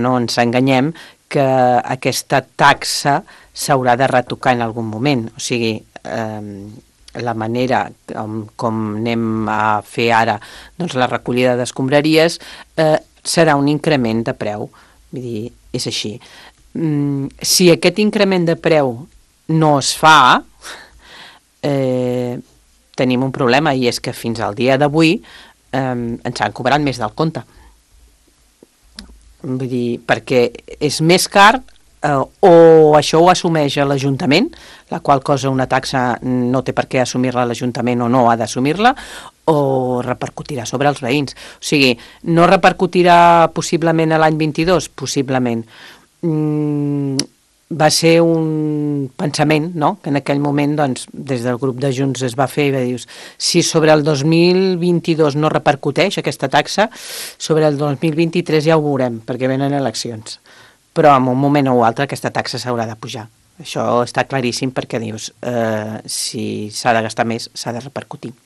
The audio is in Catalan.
no ens enganyem que aquesta taxa s'haurà de retocar en algun moment. O sigui, la manera com anem a fer ara doncs, la recollida d'escombraries serà un increment de preu. Vull dir, és així. Si aquest increment de preu no es fa, tenim un problema, i és que fins al dia d'avui ens han cobrat més del compte. Vull dir, perquè és més car, o això ho assumeix l'Ajuntament, la qual cosa una taxa no té per què assumir-la l'Ajuntament o no ha d'assumir-la, o repercutirà sobre els veïns. O sigui, no repercutirà possiblement a l'any 22? Possiblement. Va ser un pensament, no?, que en aquell moment doncs, des del grup de Junts es va fer i va dir, si sobre el 2022 no repercuteix aquesta taxa, sobre el 2023 ja ho veurem, perquè venen eleccions. Però en un moment o altre aquesta taxa s'haurà de pujar. Això està claríssim, perquè dius, si s'ha de gastar més, s'ha de repercutir.